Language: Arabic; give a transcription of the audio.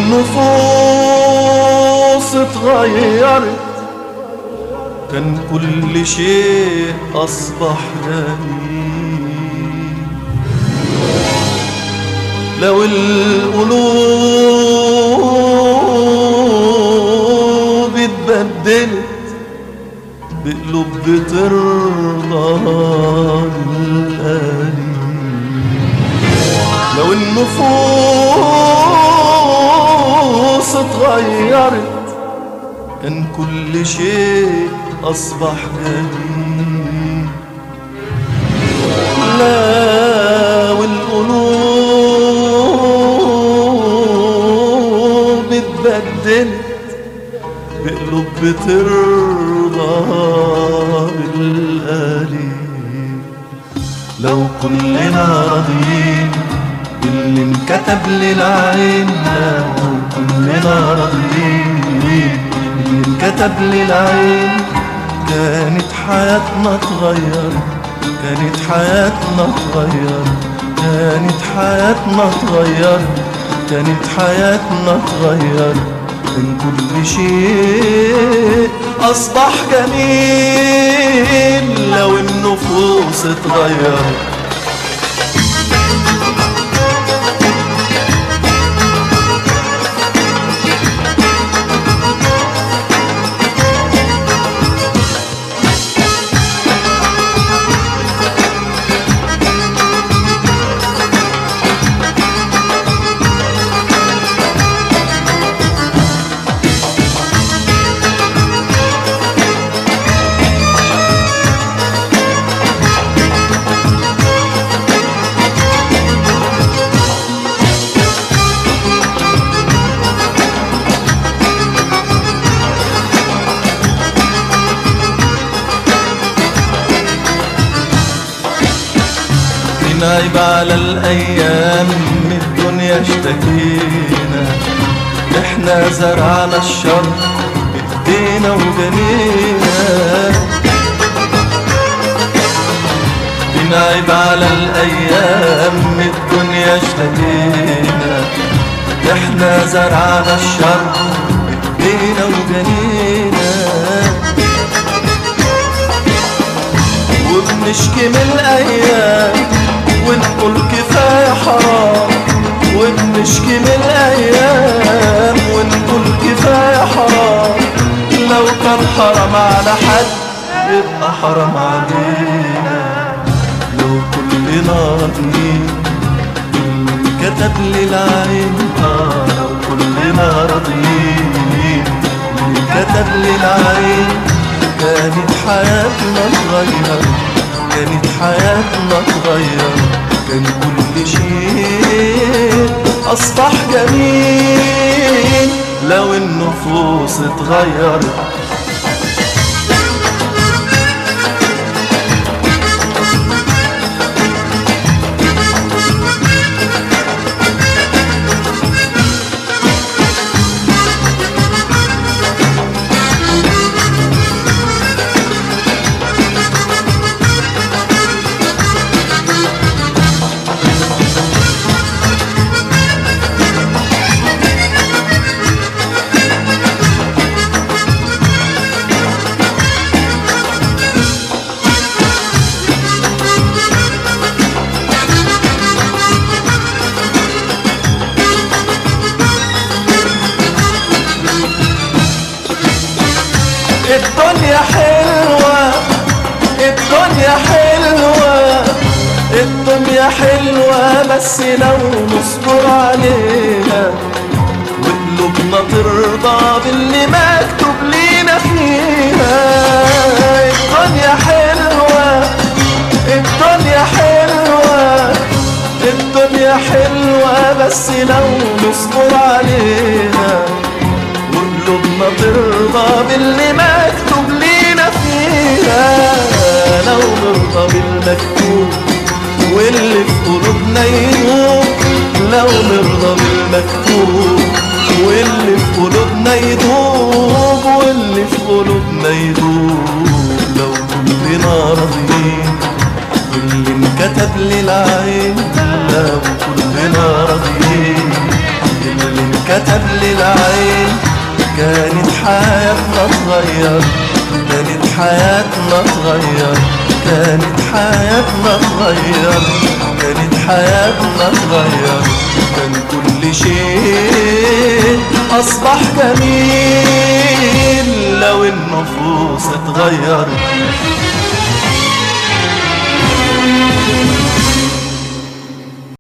النفوس اتغيرت كان كل شيء أصبح جميل. لو القلوب اتبدلت بقلوب بترضى القليل. لو النفوس اتغيرت كان كل شيء أصبح جميل. لو القلوب اتبدلت بقلوب بترضى بالقليل. لو كلنا راضيين باللي انكتب للعين، لو كلنا راضيين باللي انكتب للعين، كانت حياتنا اتغير، كانت حياتنا اتغير، كانت حياتنا اتغير، كانت حياتنا اتغير. من كل شيء أصبح جميل لو النفوس اتغيرت. نعيب على الأيام من الدنيا اشتكينا، احنا زرعنا الشر بإيدينا وجنينا. نعيب على الأيام من الدنيا اشتكينا، احنا زرعنا الشر بإيدينا وجنينا. وبنشكي من الأيام ونقول كفاية حرام، وبنشكي من الأيام ونقول كفاية حرام. لو كان حرام على حد يبقى حرام علينا. لو كلنا راضيين باللي انكتب للعين، لو كلنا راضيين باللي انكتب للعين، كانت حياتنا اتغير، كانت حياتنا اتغير، كان كل شيء أصبح جميل لو النفوس اتغيرت. الدنيا حلوة، الدنيا حلوة، الدنيا حلوة، بس لو نصبر عليها وقلوبنا ترضى باللي مكتوب لينا فيها. الدنيا حلوة، الدنيا حلوة، الدنيا حلوة، بس لو نصبر عليها وقلوبنا ترضى باللي مكتوب لينا فيها. لو نرضى بالمكتوب واللي في قلوبنا يدوب، لو نرضى بالمكتوب واللي في قلوبنا يدوب، واللي في قلوبنا يدوب. لو كلنا راضيين باللي انكتب للعين، لو كلنا راضيين باللي كتب لي العين كانت حياتنا تغير، كانت حياتنا تغير، كانت حياتنا تغير، كانت حياتنا تغير. كان كل شيء أصبح جميل لو النفوس اتغير.